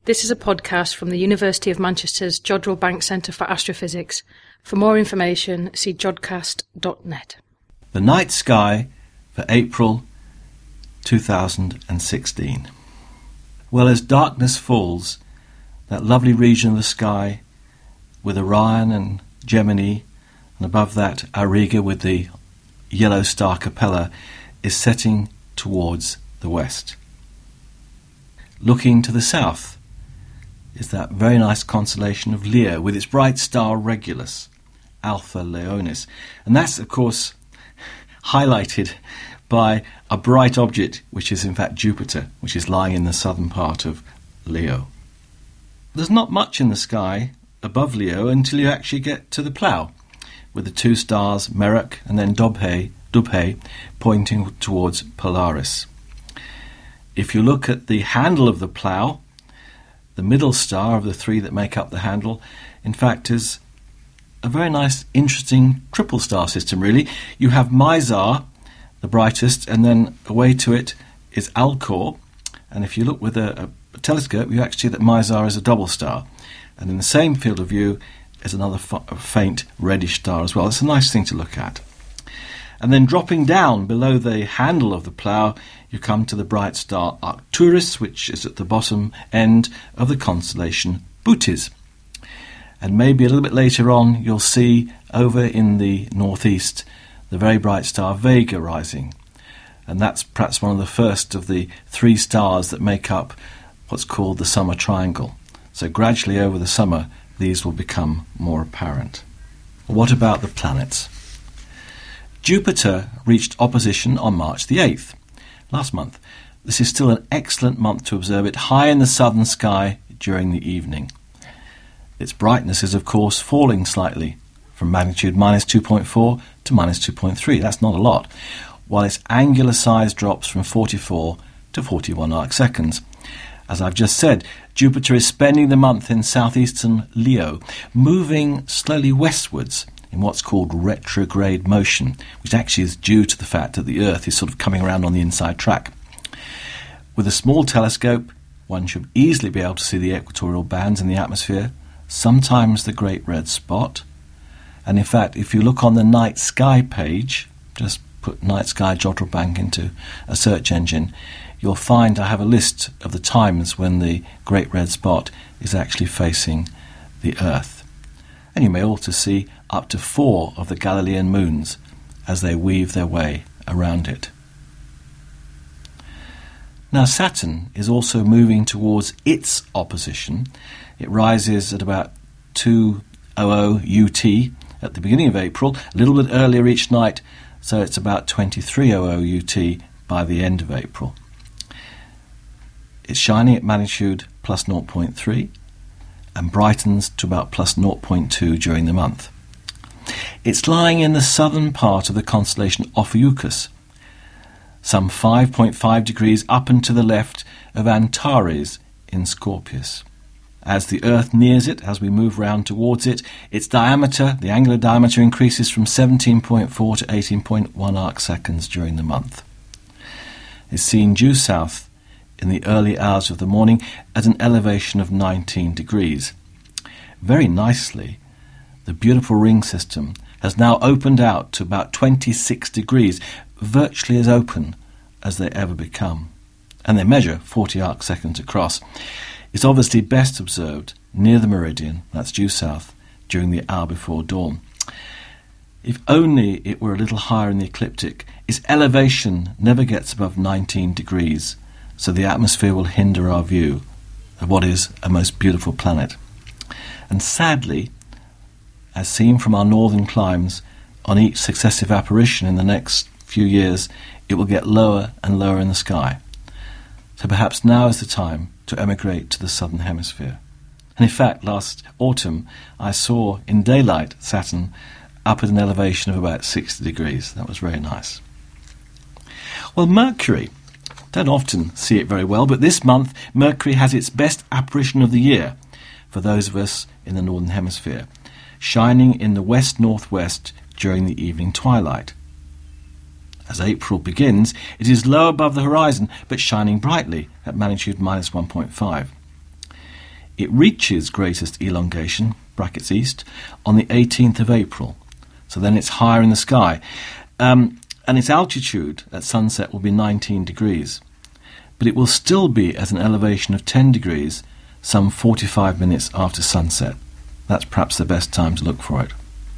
This is a podcast from the University of Manchester's Jodrell Bank Centre for Astrophysics. For more information, see jodcast.net. The night sky for April 2016. Well, as darkness falls, that lovely region of the sky with Orion and Gemini, and above that Auriga with the yellow star Capella, is setting towards the west. Looking to the south is that very nice constellation of Leo with its bright star Regulus, Alpha Leonis. And that's, of course, highlighted by a bright object, which is in fact Jupiter, which is lying in the southern part of Leo. There's not much in the sky above Leo until you actually get to the Plough, with the two stars Merope and then Dubhe pointing towards Polaris. If you look at the handle of the Plough, the middle star of the three that make up the handle, in fact, is a very nice, interesting triple star system, really. You have Mizar, the brightest, and then away to it is Alcor. And if you look with a telescope, you actually see that Mizar is a double star. And in the same field of view is another faint reddish star as well. It's a nice thing to look at. And then dropping down below the handle of the Plough, you come to the bright star Arcturus, which is at the bottom end of the constellation Bootes. And maybe a little bit later on, you'll see over in the northeast the very bright star Vega rising. And that's perhaps one of the first of the three stars that make up what's called the summer triangle. So gradually over the summer, these will become more apparent. What about the planets? Jupiter reached opposition on March the 8th, last month. This is still an excellent month to observe it high in the southern sky during the evening. Its brightness is, of course, falling slightly from magnitude minus 2.4 to minus 2.3. That's not a lot, while its angular size drops from 44 to 41 arcseconds. As I've just said, Jupiter is spending the month in southeastern Leo, moving slowly westwards in what's called retrograde motion, which actually is due to the fact that the Earth is sort of coming around on the inside track. With a small telescope, one should easily be able to see the equatorial bands in the atmosphere, sometimes the Great Red Spot. And in fact, if you look on the night sky page, just put night sky Jodrell Bank into a search engine, you'll find I have a list of the times when the Great Red Spot is actually facing the Earth. And you may also see up to 4 of the Galilean moons as they weave their way around it. Now Saturn is also moving towards its opposition. It rises at about 2:00 UT at the beginning of April, a little bit earlier each night, so it's about 23:00 UT by the end of April. It's shining at magnitude plus 0.3 and brightens to about plus 0.2 during the month. It's lying in the southern part of the constellation Ophiuchus, some 5.5 degrees up and to the left of Antares in Scorpius. As the Earth nears it, as we move round towards it, its diameter, the angular diameter, increases from 17.4 to 18.1 arcseconds during the month. It's seen due south in the early hours of the morning at an elevation of 19 degrees. Very nicely, the beautiful ring system has now opened out to about 26 degrees, virtually as open as they ever become. And they measure 40 arcseconds across. It's obviously best observed near the meridian, that's due south, during the hour before dawn. If only it were a little higher in the ecliptic, its elevation never gets above 19 degrees, so the atmosphere will hinder our view of what is a most beautiful planet. And sadly, as seen from our northern climes, on each successive apparition in the next few years, it will get lower and lower in the sky. So perhaps now is the time to emigrate to the southern hemisphere. And in fact, last autumn, I saw in daylight Saturn up at an elevation of about 60 degrees. That was very nice. Well, Mercury, don't often see it very well, but this month Mercury has its best apparition of the year for those of us in the northern hemisphere, shining in the west-northwest during the evening twilight. As April begins, it is low above the horizon, but shining brightly at magnitude minus 1.5. It reaches greatest elongation, brackets east, on the 18th of April. So then it's higher in the sky. And its altitude at sunset will be 19 degrees. But it will still be at an elevation of 10 degrees some 45 minutes after sunset. That's perhaps the best time to look for it.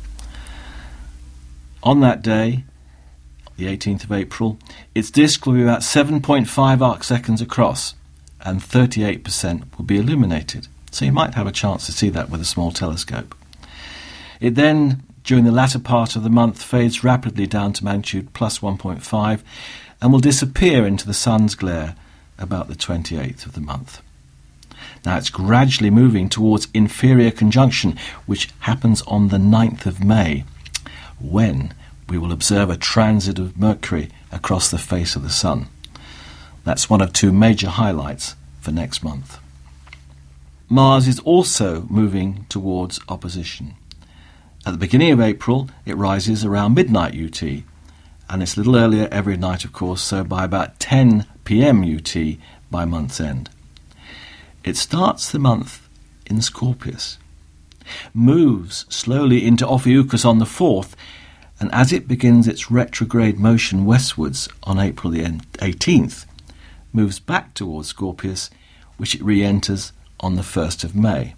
On that day, the 18th of April, its disk will be about 7.5 arc-seconds across, and 38% will be illuminated. So you might have a chance to see that with a small telescope. It then, during the latter part of the month, fades rapidly down to magnitude plus 1.5 and will disappear into the sun's glare about the 28th of the month. Now it's gradually moving towards inferior conjunction, which happens on the 9th of May, when we will observe a transit of Mercury across the face of the Sun. That's one of two major highlights for next month. Mars is also moving towards opposition. At the beginning of April, it rises around midnight UT, and it's a little earlier every night, of course, so by about 10 p.m. UT by month's end. It starts the month in Scorpius, moves slowly into Ophiuchus on the 4th, and as it begins its retrograde motion westwards on April the 18th, moves back towards Scorpius, which it re-enters on the 1st of May.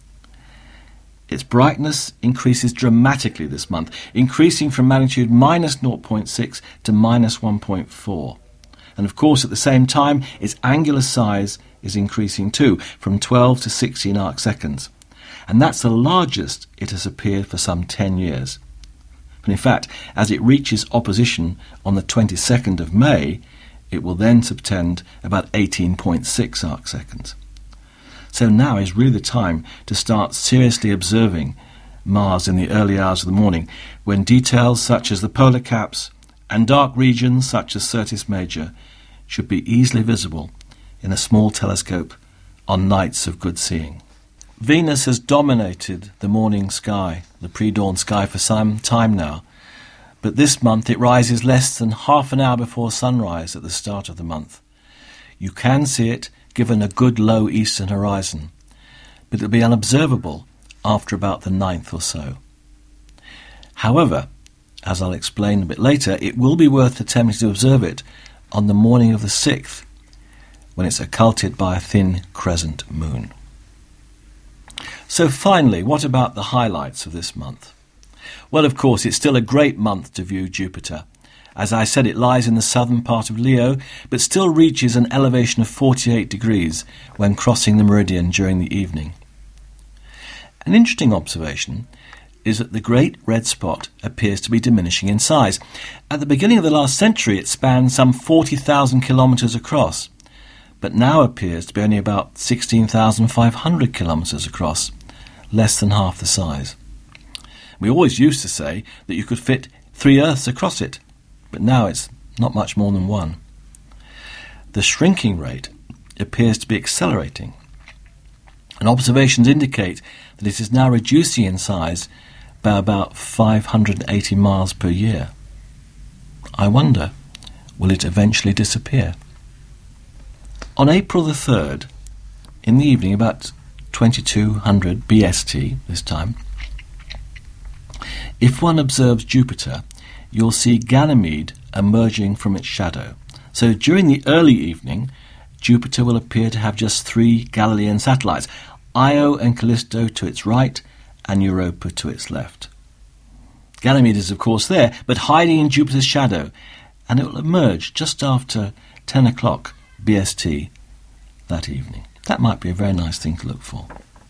Its brightness increases dramatically this month, increasing from magnitude minus 0.6 to minus 1.4. And of course, at the same time, its angular size is increasing too, from 12 to 16 arc-seconds. And that's the largest it has appeared for some 10 years. And in fact, as it reaches opposition on the 22nd of May, it will then subtend about 18.6 arc-seconds. So now is really the time to start seriously observing Mars in the early hours of the morning, when details such as the polar caps and dark regions such as Syrtis Major should be easily visible in a small telescope on nights of good seeing. Venus has dominated the morning sky, the pre-dawn sky, for some time now, but this month it rises less than half an hour before sunrise at the start of the month. You can see it given a good low eastern horizon, but it will be unobservable after about the 9th or so. However, as I'll explain a bit later, it will be worth attempting to observe it on the morning of the 6th, when it's occulted by a thin crescent moon. So finally, what about the highlights of this month? Well, of course, it's still a great month to view Jupiter. As I said, it lies in the southern part of Leo, but still reaches an elevation of 48 degrees when crossing the meridian during the evening. An interesting observation is that the great red spot appears to be diminishing in size. At the beginning of the last century, it spanned some 40,000 kilometres across, but now appears to be only about 16,500 kilometres across, less than half the size. We always used to say that you could fit 3 Earths across it, but now it's not much more than 1. The shrinking rate appears to be accelerating, and observations indicate that it is now reducing in size by about 580 miles per year. I wonder, will it eventually disappear? On April the 3rd, in the evening, about 2200 BST this time, if one observes Jupiter, you'll see Ganymede emerging from its shadow. So during the early evening, Jupiter will appear to have just 3 Galilean satellites, Io and Callisto to its right and Europa to its left. Ganymede is of course there, but hiding in Jupiter's shadow, and it will emerge just after 10 o'clock BST that evening. That might be a very nice thing to look for.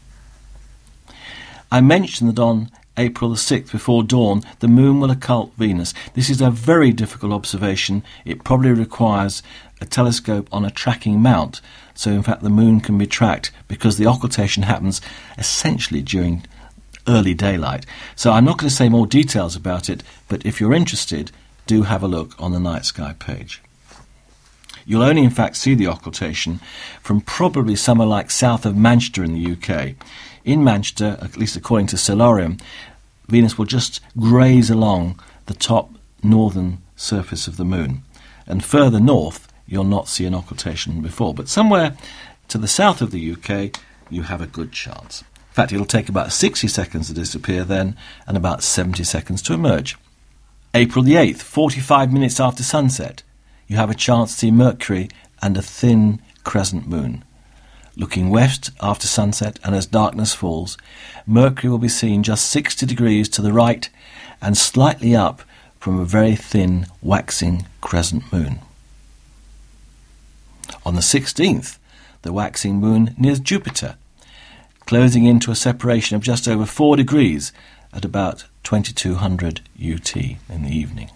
I mentioned that on April the 6th before dawn, the moon will occult Venus. This is a very difficult observation. It probably requires a telescope on a tracking mount, so in fact the moon can be tracked because the occultation happens essentially during early daylight. So I'm not going to say more details about it, but if you're interested, do have a look on the Night Sky page. You'll only in fact see the occultation from probably somewhere like south of Manchester in the UK. In Manchester, at least according to Solarium, Venus will just graze along the top northern surface of the moon. And further north, you'll not see an occultation before. But somewhere to the south of the UK, you have a good chance. In fact, it'll take about 60 seconds to disappear then and about 70 seconds to emerge. April the 8th, 45 minutes after sunset, you have a chance to see Mercury and a thin crescent moon. Looking west after sunset and as darkness falls, Mercury will be seen just 60 degrees to the right and slightly up from a very thin waxing crescent moon. On the 16th, the waxing moon nears Jupiter, closing into a separation of just over 4 degrees at about 2200 UT in the evening.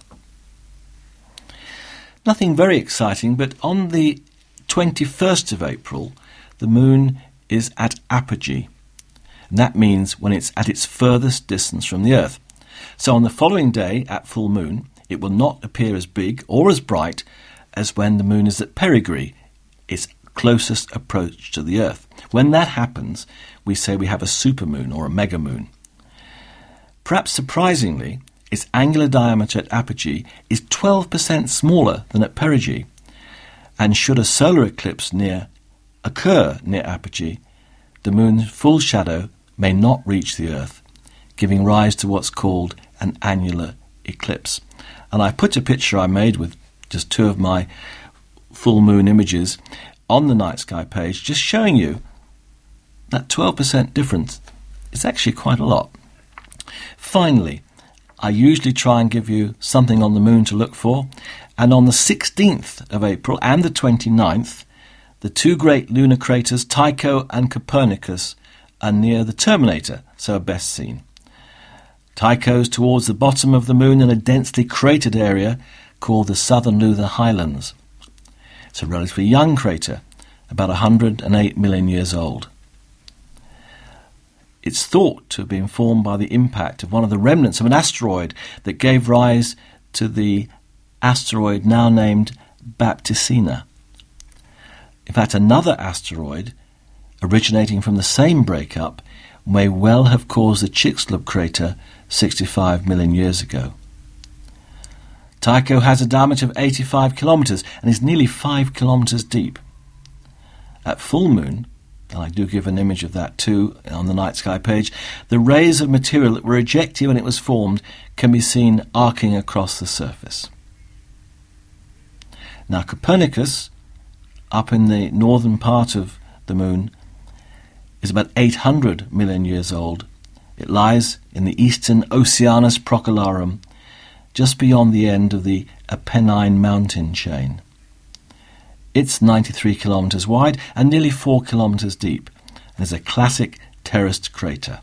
Nothing very exciting, but on the 21st of April, the moon is at apogee, and that means when it's at its furthest distance from the Earth. So on the following day, at full moon, it will not appear as big or as bright as when the moon is at perigee, its closest approach to the Earth. When that happens, we say we have a supermoon or a megamoon. Perhaps surprisingly, its angular diameter at apogee is 12% smaller than at perigee, and should a solar eclipse occur near apogee, the moon's full shadow may not reach the Earth, giving rise to what's called an annular eclipse. And I put a picture I made with just 2 of my full moon images on the Night Sky page, just showing you that 12% difference is actually quite a lot. Finally, I usually try and give you something on the moon to look for, and on the 16th of April and the 29th, the 2 great lunar craters Tycho and Copernicus are near the terminator, so are best seen. Tycho's towards the bottom of the moon in a densely cratered area called the Southern Lunar Highlands. It's a relatively young crater, about 108 million years old. It's thought to have been formed by the impact of one of the remnants of an asteroid that gave rise to the asteroid now named Baptisina. In fact, another asteroid originating from the same breakup may well have caused the Chicxulub crater 65 million years ago. Tycho has a diameter of 85 kilometres and is nearly 5 kilometres deep. At full moon, and I do give an image of that too on the Night Sky page, the rays of material that were ejected when it was formed can be seen arcing across the surface. Now Copernicus, up in the northern part of the moon, is about 800 million years old. It lies in the eastern Oceanus Procellarum, just beyond the end of the Apennine mountain chain. It's 93 kilometres wide and nearly 4 kilometres deep, and is a classic terraced crater.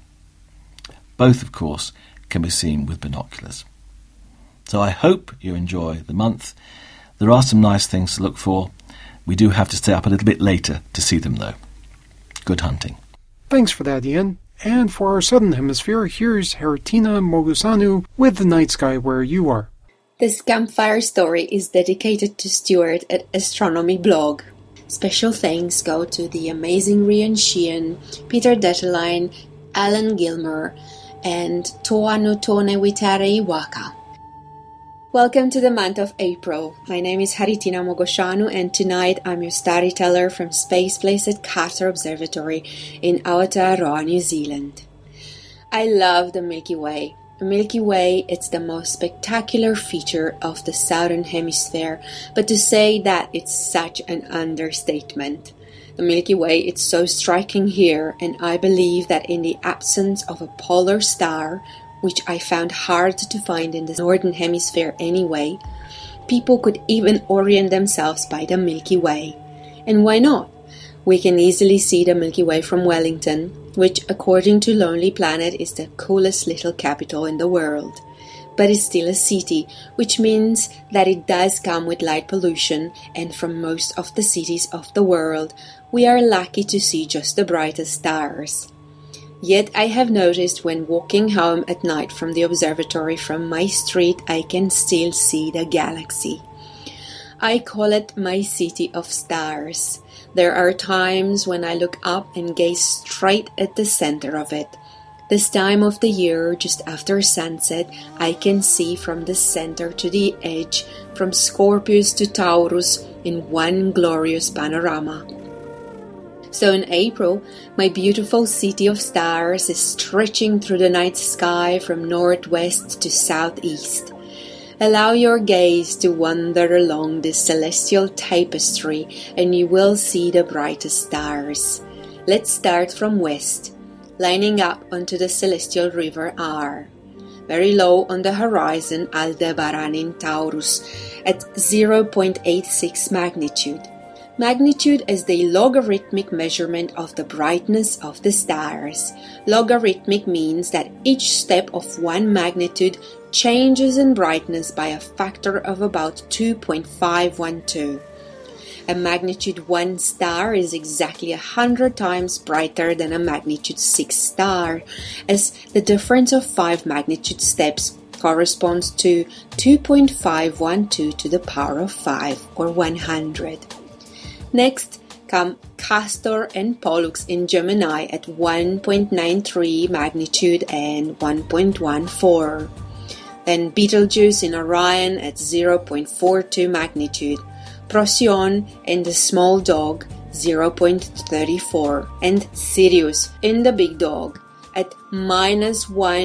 Both, of course, can be seen with binoculars. So I hope you enjoy the month. There are some nice things to look for. We do have to stay up a little bit later to see them, though. Good hunting. Thanks for that, Ian. And for our Southern Hemisphere, here's Haritina Mogosanu with The Night Sky Where You Are. This campfire story is dedicated to Stuart at Astronomy Blog. Special thanks go to the amazing Rian Sheehan, Peter Detterline, Alan Gilmer, and Toa Notone Witare Iwaka. Welcome to the month of April. My name is Haritina Mogoshanu, and tonight I'm your storyteller from Space Place at Carter Observatory in Aotearoa, New Zealand. I love the Milky Way. The Milky Way, it's the most spectacular feature of the Southern Hemisphere, but to say that it's such an understatement. The Milky Way, it's so striking here, and I believe that in the absence of a polar star, which I found hard to find in the Northern Hemisphere anyway, people could even orient themselves by the Milky Way. And why not? We can easily see the Milky Way from Wellington, which according to Lonely Planet is the coolest little capital in the world. But it's still a city, which means that it does come with light pollution, and from most of the cities of the world, we are lucky to see just the brightest stars. Yet I have noticed when walking home at night from the observatory from my street, I can still see the galaxy. I call it my city of stars. There are times when I look up and gaze straight at the center of it. This time of the year, just after sunset, I can see from the center to the edge, from Scorpius to Taurus, in one glorious panorama. So in April, my beautiful city of stars is stretching through the night sky from northwest to southeast. Allow your gaze to wander along this celestial tapestry and you will see the brightest stars. Let's start from west, lining up onto the celestial river Aar. Very low on the horizon, Aldebaran in Taurus at 0.86 magnitude. Magnitude is the logarithmic measurement of the brightness of the stars. Logarithmic means that each step of one magnitude changes in brightness by a factor of about 2.512. A magnitude 1 star is exactly 100 times brighter than a magnitude 6 star, as the difference of 5 magnitude steps corresponds to 2.512 to the power of 5, or 100. Next come Castor and Pollux in Gemini at 1.93 magnitude and 1.14. Then Betelgeuse in Orion at 0.42 magnitude. Procyon and the Small Dog 0.34. And Sirius in the Big Dog at minus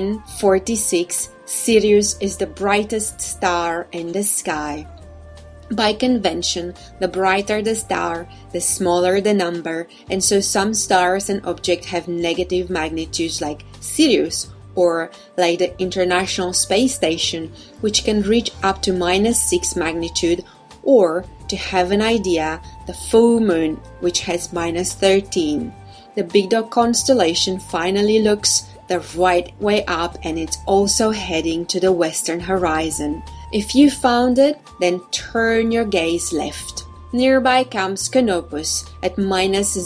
146. Sirius is the brightest star in the sky. By convention, the brighter the star, the smaller the number, and so some stars and objects have negative magnitudes like Sirius, or like the International Space Station, which can reach up to minus 6 magnitude, or, to have an idea, the full moon, which has minus 13. The Big Dog constellation finally looks the right way up, and it's also heading to the western horizon. If you found it, then turn your gaze left. Nearby comes Canopus at minus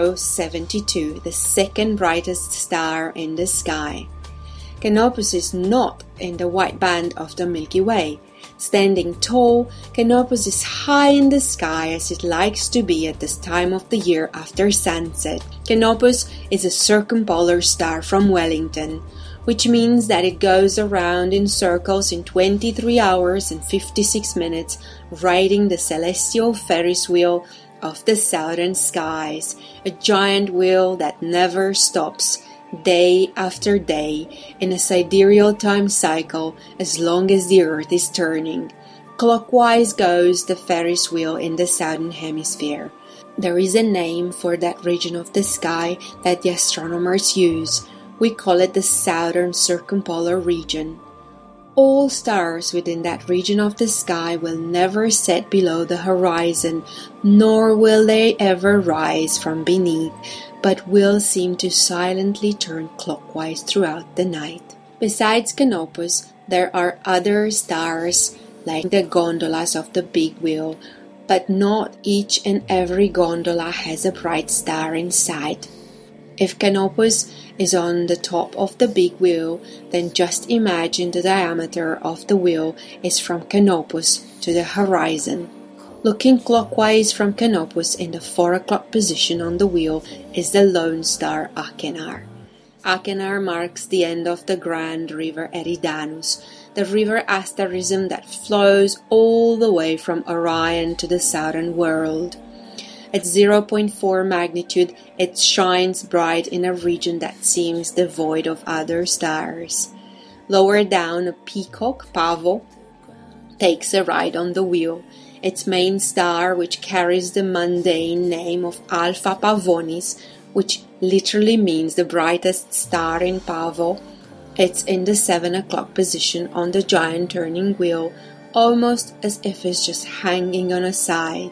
0.72, the second brightest star in the sky. Canopus is not in the white band of the Milky Way. Standing tall, Canopus is high in the sky as it likes to be at this time of the year after sunset. Canopus is a circumpolar star from Wellington, which means that it goes around in circles in 23 hours and 56 minutes, riding the celestial Ferris wheel of the southern skies, a giant wheel that never stops, day after day, in a sidereal time cycle as long as the Earth is turning. Clockwise goes the Ferris wheel in the southern hemisphere. There is a name for that region of the sky that the astronomers use. We call it the southern circumpolar region. All stars within that region of the sky will never set below the horizon, nor will they ever rise from beneath, but will seem to silently turn clockwise throughout the night. Besides Canopus, there are other stars like the gondolas of the big wheel, but not each and every gondola has a bright star inside. If Canopus is on the top of the big wheel, then just imagine the diameter of the wheel is from Canopus to the horizon. Looking clockwise from Canopus in the 4 o'clock position on the wheel is the lone star Achenar. Achenar marks the end of the grand river Eridanus, the river asterism that flows all the way from Orion to the southern world. At 0.4 magnitude, it shines bright in a region that seems devoid of other stars. Lower down, a peacock, Pavo, takes a ride on the wheel. Its main star, which carries the mundane name of Alpha Pavonis, which literally means the brightest star in Pavo, it's in the 7 o'clock position on the giant turning wheel, almost as if it's just hanging on a side.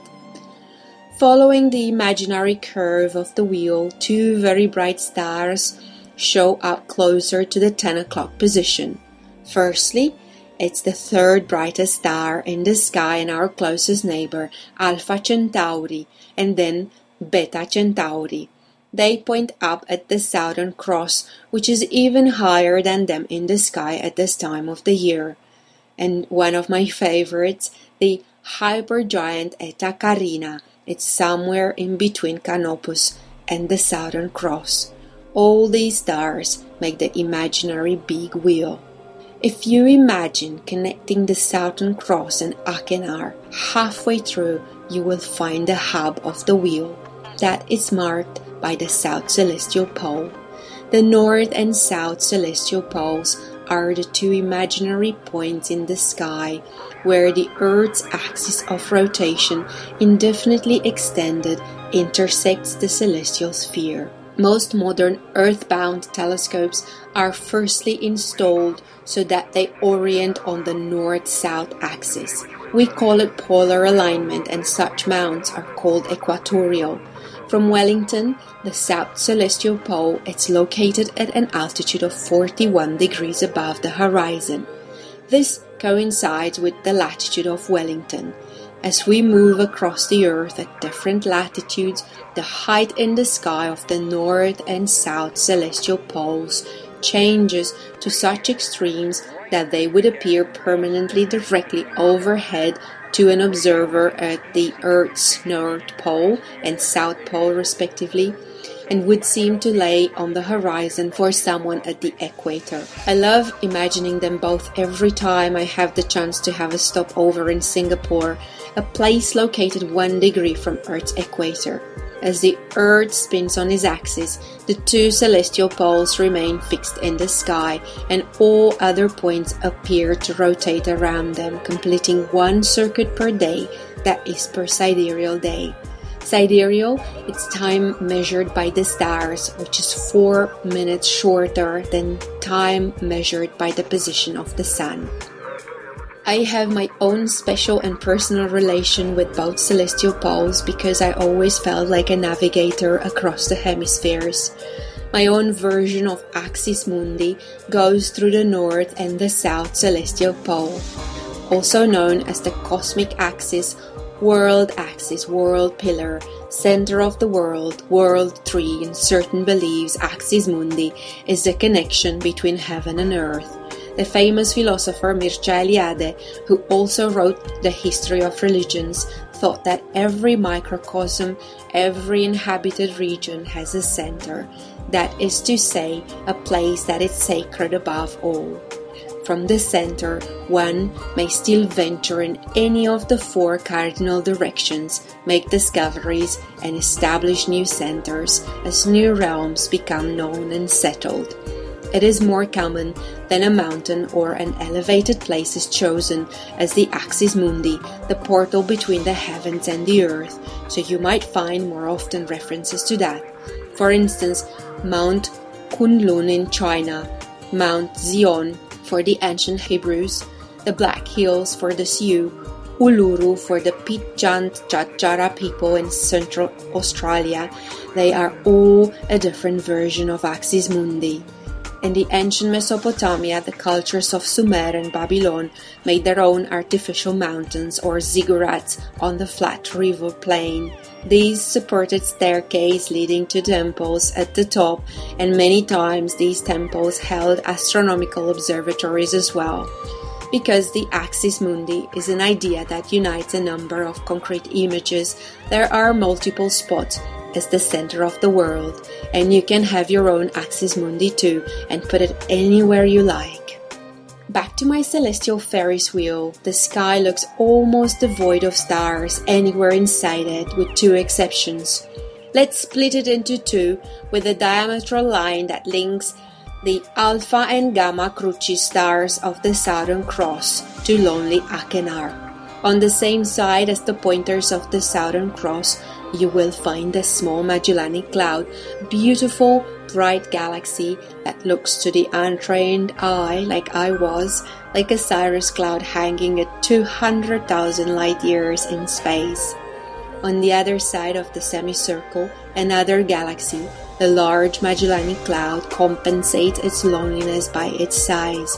Following the imaginary curve of the wheel, 2 very bright stars show up closer to the 10 o'clock position. Firstly, it's the 3rd brightest star in the sky and our closest neighbor, Alpha Centauri, and then Beta Centauri. They point up at the Southern Cross, which is even higher than them in the sky at this time of the year. And one of my favorites, the hypergiant Eta Carina. It's somewhere in between Canopus and the Southern Cross. All these stars make the imaginary big wheel. If you imagine connecting the Southern Cross and Achenar, halfway through you will find the hub of the wheel. That is marked by the South Celestial Pole. The North and South Celestial Poles are the two imaginary points in the sky where the Earth's axis of rotation, indefinitely extended, intersects the celestial sphere. Most modern Earth-bound telescopes are firstly installed so that they orient on the north-south axis. We call it polar alignment, and such mounts are called equatorial. From Wellington, the South Celestial Pole, it's located at an altitude of 41 degrees above the horizon. This coincides with the latitude of Wellington. As we move across the Earth at different latitudes, the height in the sky of the North and South Celestial Poles changes to such extremes that they would appear permanently directly overhead to an observer at the Earth's North Pole and South Pole respectively, and would seem to lay on the horizon for someone at the equator. I love imagining them both every time I have the chance to have a stopover in Singapore, a place located 1 degree from Earth's equator. As the Earth spins on its axis, the two celestial poles remain fixed in the sky, and all other points appear to rotate around them, completing 1 circuit per day, that is per sidereal day. Sidereal, it's time measured by the stars, which is 4 minutes shorter than time measured by the position of the sun. I have my own special and personal relation with both celestial poles because I always felt like a navigator across the hemispheres. My own version of Axis Mundi goes through the North and the South Celestial Pole, also known as the Cosmic Axis, World Axis, World Pillar, Center of the World, World Tree. In certain beliefs, Axis Mundi is the connection between heaven and earth. The famous philosopher Mircea Eliade, who also wrote The History of Religions, thought that every microcosm, every inhabited region has a center, that is to say, a place that is sacred above all. From the center, one may still venture in any of the 4 cardinal directions, make discoveries, and establish new centers as new realms become known and settled. It is more common than a mountain or an elevated place is chosen as the Axis Mundi, the portal between the heavens and the earth, so you might find more often references to that. For instance, Mount Kunlun in China, Mount Zion for the ancient Hebrews, the Black Hills for the Sioux, Uluru for the Pitjantjatjara people in Central Australia. They are all a different version of Axis Mundi. In the ancient Mesopotamia, the cultures of Sumer and Babylon made their own artificial mountains or ziggurats on the flat river plain. These supported staircases leading to temples at the top, and many times these temples held astronomical observatories as well. Because the Axis Mundi is an idea that unites a number of concrete images, there are multiple spots as the center of the world, and you can have your own Axis Mundi too and put it anywhere you like. Back to my celestial Ferris wheel, the sky looks almost devoid of stars anywhere inside it, with 2 exceptions. Let's split it into 2 with a diametral line that links the Alpha and Gamma Crucis stars of the Southern Cross to lonely Achenar. On the same side as the pointers of the Southern Cross, you will find a small Magellanic Cloud, beautiful, bright galaxy that looks to the untrained eye, like I was, like a cirrus cloud hanging at 200,000 light years in space. On the other side of the semicircle, another galaxy, the large Magellanic Cloud, compensates its loneliness by its size,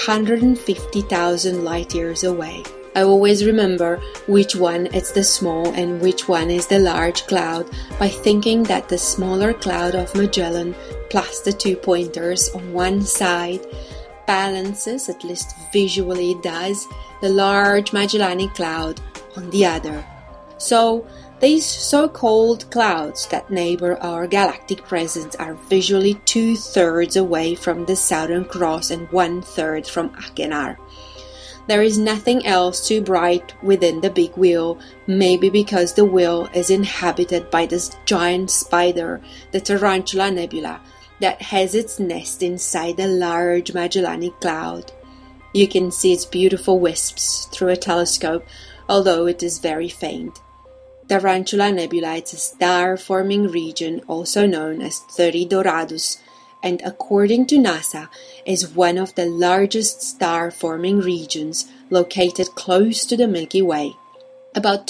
150,000 light years away. I always remember which one is the small and which one is the large cloud by thinking that the smaller cloud of Magellan plus the 2 pointers on one side balances, at least visually it does, the large Magellanic Cloud on the other. So these so-called clouds that neighbor our galactic presence are visually 2/3 away from the Southern Cross and 1/3 from Achenar. There is nothing else too bright within the big wheel, maybe because the wheel is inhabited by this giant spider, the Tarantula Nebula, that has its nest inside the large Magellanic Cloud. You can see its beautiful wisps through a telescope, although it is very faint. Tarantula Nebula is a star-forming region also known as 30 Doradus, and according to NASA, is one of the largest star-forming regions located close to the Milky Way. About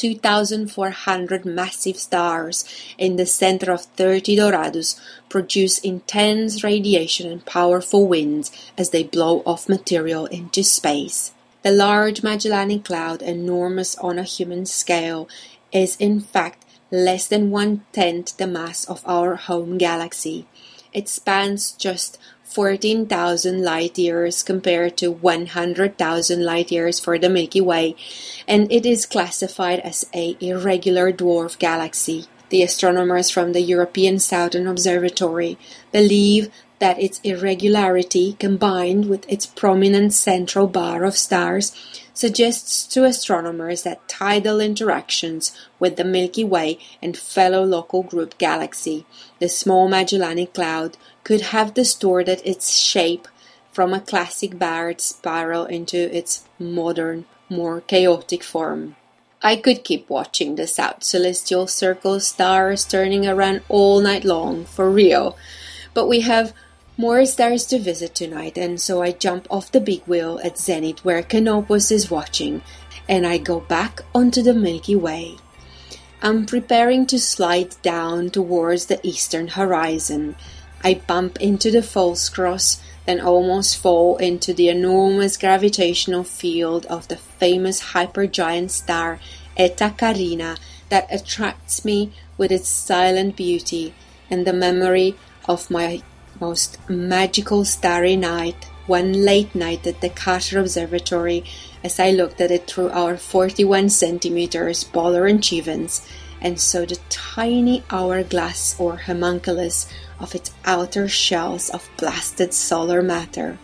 2,400 massive stars in the center of 30 Doradus produce intense radiation and powerful winds as they blow off material into space. The large Magellanic Cloud, enormous on a human scale, is in fact less than 1/10 the mass of our home galaxy. It spans just 14,000 light-years compared to 100,000 light-years for the Milky Way, and it is classified as an irregular dwarf galaxy. The astronomers from the European Southern Observatory believe that its irregularity, combined with its prominent central bar of stars, suggests to astronomers that tidal interactions with the Milky Way and fellow local group galaxy, the small Magellanic Cloud, could have distorted its shape from a classic barred spiral into its modern, more chaotic form. I could keep watching the South Celestial Circle stars turning around all night long, for real, but we have more stars to visit tonight, and so I jump off the big wheel at zenith where Canopus is watching, and I go back onto the Milky Way. I'm preparing to slide down towards the eastern horizon. I bump into the false cross, then almost fall into the enormous gravitational field of the famous hypergiant star Eta Carina that attracts me with its silent beauty and the memory of my most magical starry night, one late night at the Carter Observatory, as I looked at it through our 41 centimeters Böhler-Chivens, and saw the tiny hourglass or homunculus of its outer shells of blasted solar matter.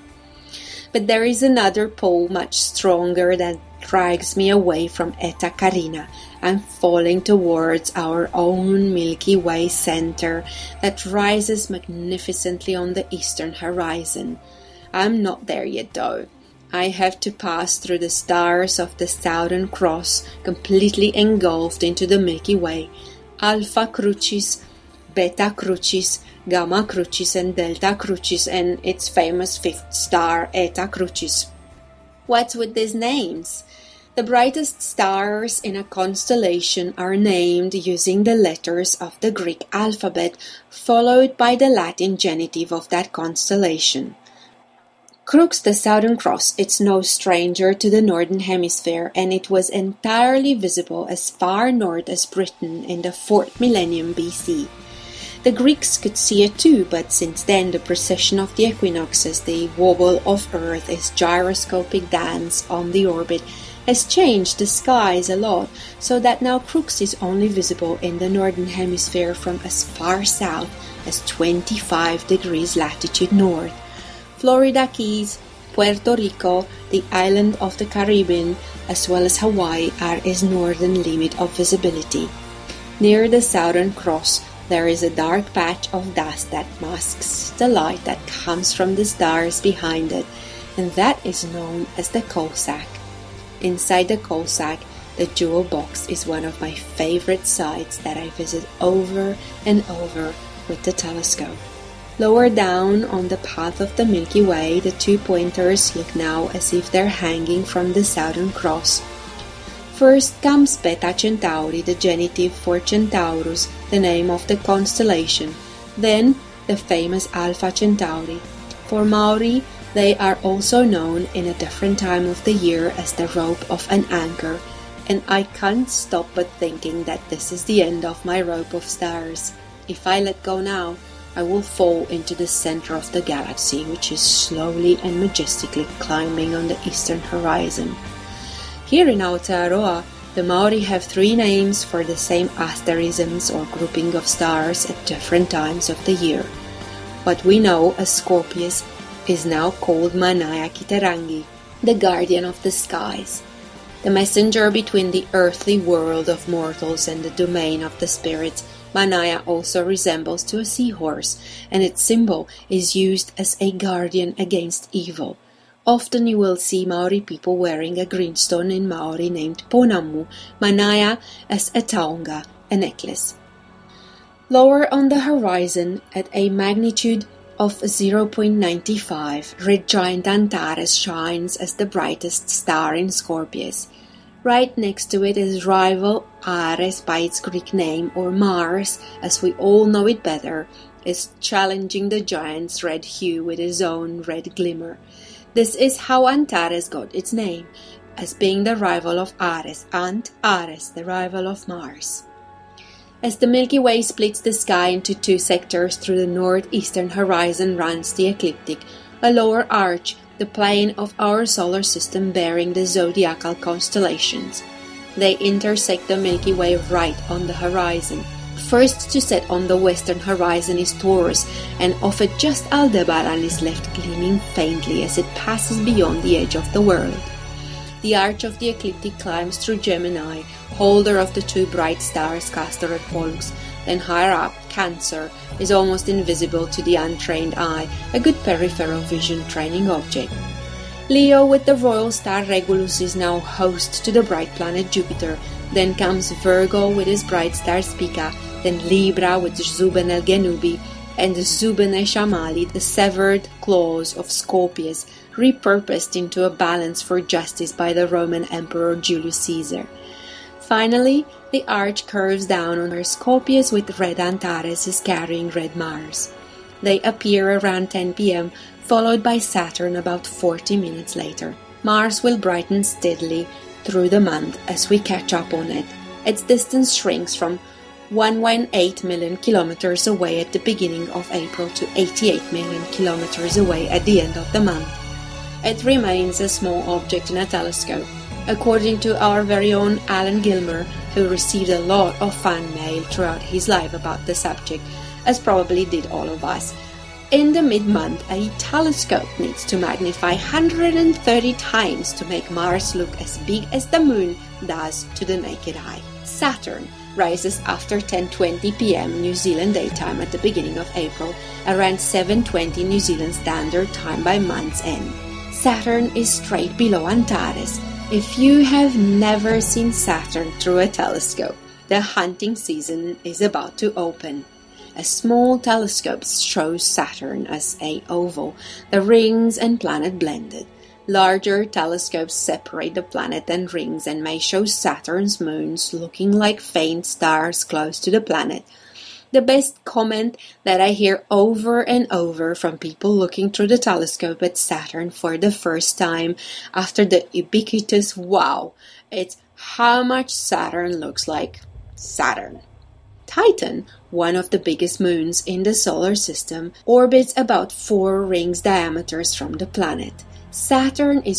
But there is another pull much stronger that drags me away from Eta Carina and falling towards our own Milky Way center that rises magnificently on the eastern horizon. I'm not there yet though. I have to pass through the stars of the Southern Cross, completely engulfed into the Milky Way, Alpha Crucis, Beta Crucis, Gamma Crucis and Delta Crucis, and its famous fifth star, Eta Crucis. What's with these names? The brightest stars in a constellation are named using the letters of the Greek alphabet, followed by the Latin genitive of that constellation. Crux, the Southern Cross, it's no stranger to the Northern Hemisphere, and it was entirely visible as far north as Britain in the 4th millennium BC. The Greeks could see it too, but since then the precession of the equinoxes, the wobble of Earth, its gyroscopic dance on the orbit, has changed the skies a lot, so that now Crux is only visible in the Northern Hemisphere from as far south as 25 degrees latitude north. Florida Keys, Puerto Rico, the island of the Caribbean, as well as Hawaii are its northern limit of visibility. Near the Southern Cross, there is a dark patch of dust that masks the light that comes from the stars behind it, and that is known as the coal sack. Inside the coal sack, the jewel box is one of my favorite sights that I visit over and over with the telescope. Lower down on the path of the Milky Way, the two pointers look now as if they're hanging from the Southern Cross. First comes Beta Centauri, the genitive for Centaurus, the name of the constellation, then the famous Alpha Centauri. For Maori, they are also known in a different time of the year as the rope of an anchor, and I can't stop but thinking that this is the end of my rope of stars. If I let go now, I will fall into the center of the galaxy, which is slowly and majestically climbing on the eastern horizon. Here in Aotearoa, the Maori have three names for the same asterisms or grouping of stars at different times of the year. What we know as Scorpius is now called Manaya Kiterangi, the guardian of the skies, the messenger between the earthly world of mortals and the domain of the spirits. Manaya also resembles to a seahorse, and its symbol is used as a guardian against evil. Often you will see Maori people wearing a greenstone in Maori named Ponamu, Manaya as a taonga, a necklace. Lower on the horizon, at a magnitude of 0.95, red giant Antares shines as the brightest star in Scorpius. Right next to it is rival Ares by its Greek name, or Mars, as we all know it better, is challenging the giant's red hue with his own red glimmer. This is how Antares got its name, as being the rival of Ares, and Ares the rival of Mars. As the Milky Way splits the sky into two sectors, through the northeastern horizon runs the ecliptic, a lower arch, the plane of our solar system bearing the zodiacal constellations. They intersect the Milky Way right on the horizon. First to set on the western horizon is Taurus, and off it just Aldebaran is left gleaming faintly as it passes beyond the edge of the world. The arch of the ecliptic climbs through Gemini, holder of the two bright stars Castor and Pollux. Then higher up, Cancer is almost invisible to the untrained eye, a good peripheral vision training object. Leo with the royal star Regulus is now host to the bright planet Jupiter. Then comes Virgo with his bright star Spica, then Libra with Zuben el Genubi, and Zuben e Shamali, the severed claws of Scorpius, repurposed into a balance for justice by the Roman Emperor Julius Caesar. Finally, the arch curves down on where Scorpius with red Antares is carrying red Mars. They appear around 10 p.m., followed by Saturn about 40 minutes later. Mars will brighten steadily through the month as we catch up on it. Its distance shrinks from 118 million kilometers away at the beginning of April to 88 million kilometers away at the end of the month. It remains a small object in a telescope. According to our very own Alan Gilmer, who received a lot of fan mail throughout his life about the subject, as probably did all of us, in the mid-month a telescope needs to magnify 130 times to make Mars look as big as the Moon does to the naked eye. Saturn rises after 10:20 p.m. New Zealand daytime at the beginning of April, around 7:20 New Zealand Standard Time by month's end. Saturn is straight below Antares. If you have never seen Saturn through a telescope, the hunting season is about to open. A small telescope shows Saturn as an oval, the rings and planet blended. Larger telescopes separate the planet and rings and may show Saturn's moons looking like faint stars close to the planet. The best comment that I hear over and over from people looking through the telescope at Saturn for the first time after the ubiquitous wow, it's how much Saturn looks like Saturn. Titan, one of the biggest moons in the solar system, orbits about 4 rings diameters from the planet. Saturn is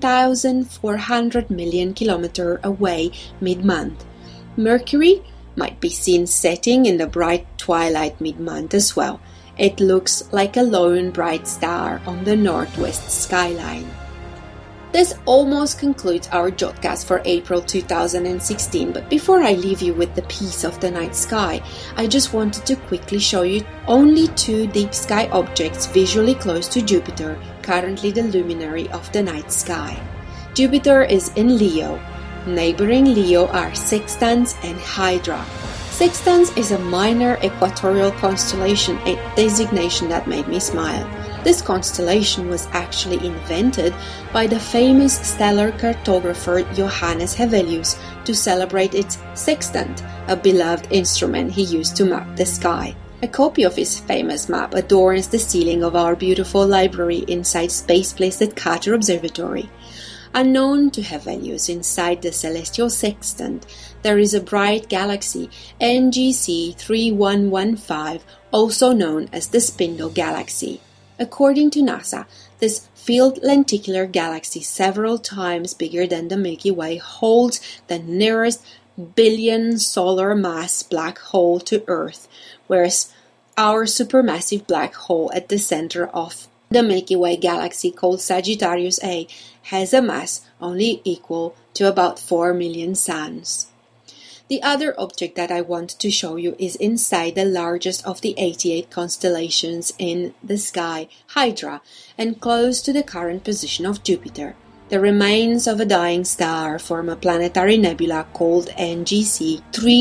1,400 million kilometers away mid-month. Mercury might be seen setting in the bright twilight mid-month as well. It looks like a lone bright star on the northwest skyline. This almost concludes our Jotcast for April 2016, but before I leave you with the piece of the night sky, I just wanted to quickly show you only 2 deep sky objects visually close to Jupiter, currently the luminary of the night sky. Jupiter is in Leo. Neighboring Leo are Sextans and Hydra. Sextans is a minor equatorial constellation, a designation that made me smile. This constellation was actually invented by the famous stellar cartographer Johannes Hevelius to celebrate its sextant, a beloved instrument he used to map the sky. A copy of his famous map adorns the ceiling of our beautiful library inside Space Place at Carter Observatory. Unknown to Hevelius, inside the celestial sextant, there is a bright galaxy, NGC 3115, also known as the Spindle Galaxy. According to NASA, this filled lenticular galaxy, several times bigger than the Milky Way, holds the nearest billion solar mass black hole to Earth, whereas our supermassive black hole at the center of The Milky Way galaxy, called Sagittarius A, has a mass only equal to about 4 million suns. The other object that I want to show you is inside the largest of the 88 constellations in the sky, Hydra, and close to the current position of Jupiter. The remains of a dying star form a planetary nebula called NGC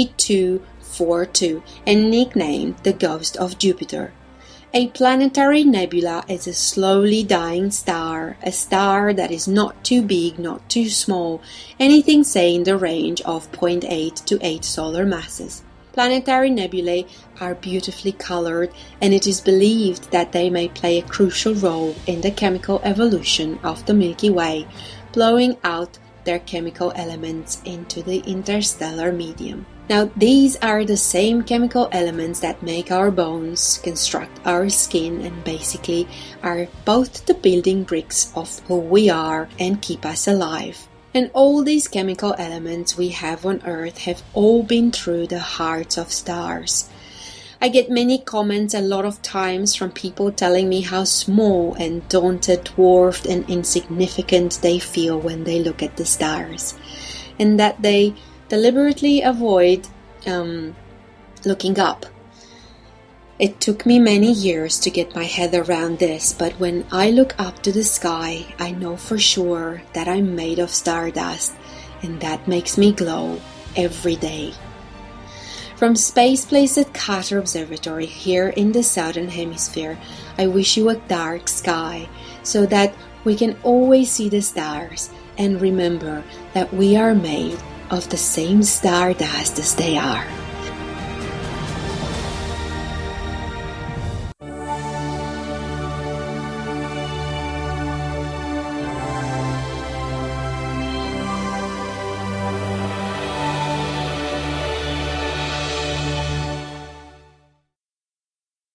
3242 and nicknamed the Ghost of Jupiter. A planetary nebula is a slowly dying star, a star that is not too big, not too small, anything say in the range of 0.8 to 8 solar masses. Planetary nebulae are beautifully colored, and it is believed that they may play a crucial role in the chemical evolution of the Milky Way, blowing out their chemical elements into the interstellar medium. Now, these are the same chemical elements that make our bones, construct our skin, and basically are both the building bricks of who we are and keep us alive. And all these chemical elements we have on Earth have all been through the hearts of stars. I get many comments a lot of times from people telling me how small and daunted, dwarfed and insignificant they feel when they look at the stars, and that they deliberately avoid looking up. It took me many years to get my head around this, but when I look up to the sky, I know for sure that I'm made of stardust, and that makes me glow every day. From Space Place at Carter Observatory here in the Southern Hemisphere, I wish you a dark sky so that we can always see the stars and remember that we are made of the same stardust as they are.